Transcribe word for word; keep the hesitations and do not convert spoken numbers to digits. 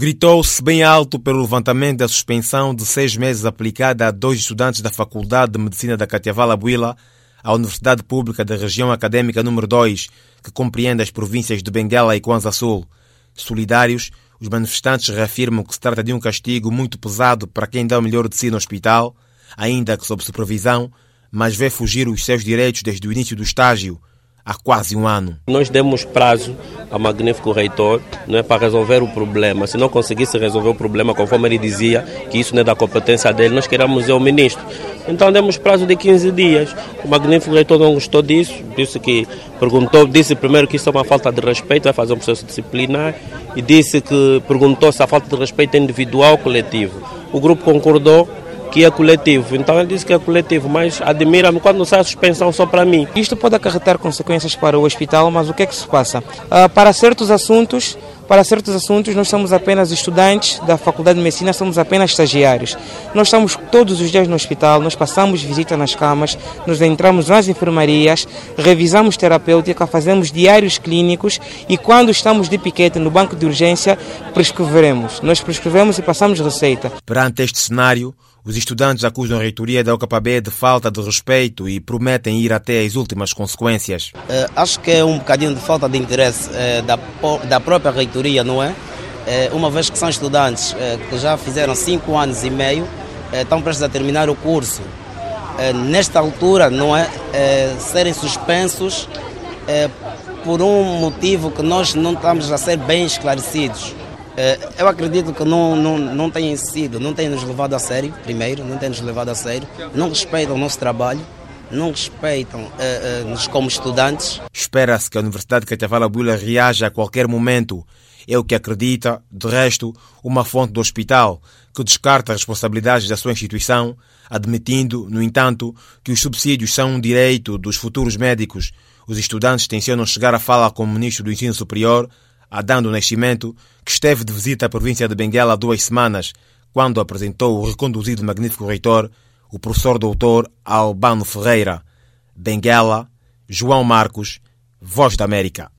Gritou-se bem alto pelo levantamento da suspensão de seis meses aplicada a dois estudantes da Faculdade de Medicina da Katyavala Bwila, à Universidade Pública da Região Académica número dois, que compreende as províncias de Benguela e Kwanza Sul. Solidários, os manifestantes reafirmam que se trata de um castigo muito pesado para quem dá o melhor de si no hospital, ainda que sob supervisão, mas vê fugir os seus direitos desde o início do estágio, há quase um ano. Nós demos prazo ao magnífico reitor, não é, para resolver o problema. Se não conseguisse resolver o problema, conforme ele dizia, que isso não é da competência dele, nós queríamos ir ao ministro. Então demos prazo de quinze dias. O magnífico reitor não gostou disso, disse que perguntou, disse primeiro que isso é uma falta de respeito, vai fazer um processo disciplinar, e disse que perguntou se a falta de respeito é individual ou coletivo. O grupo concordou que é coletivo, então ele disse que é coletivo, mas admira-me quando sai a suspensão só para mim. Isto pode acarretar consequências para o hospital, mas o que é que se passa? Uh, para certos assuntos, para certos assuntos nós somos apenas estudantes da Faculdade de Medicina, somos apenas estagiários. Nós estamos todos os dias no hospital, nós passamos visita nas camas, nós entramos nas enfermarias, revisamos terapêutica, fazemos diários clínicos e quando estamos de piquete no banco de urgência, prescreveremos. Nós prescrevemos e passamos receita. Perante este cenário, os estudantes acusam a reitoria da U K B de falta de respeito e prometem ir até as últimas consequências. Uh, acho que é um bocadinho de falta de interesse uh, da, da própria reitoria, não é? Uh, uma vez que são estudantes uh, que já fizeram cinco anos e meio, uh, estão prestes a terminar o curso. Uh, nesta altura, não é? Uh, serem suspensos uh, por um motivo que nós não estamos a ser bem esclarecidos. Eu acredito que não, não, não têm sido, não têm nos levado a sério, primeiro, não têm nos levado a sério, não respeitam o nosso trabalho, não respeitam-nos uh, uh, como estudantes. Espera-se que a Universidade de Katyavala Bwila reaja a qualquer momento. É o que acredita, de resto, uma fonte do hospital, que descarta as responsabilidades da sua instituição, admitindo, no entanto, que os subsídios são um direito dos futuros médicos. Os estudantes tencionam chegar à fala com o Ministro do Ensino Superior, Adão do Nascimento, que esteve de visita à província de Benguela há duas semanas, quando apresentou o reconduzido magnífico reitor, o professor doutor Albano Ferreira. Benguela, João Marcos, Voz da América.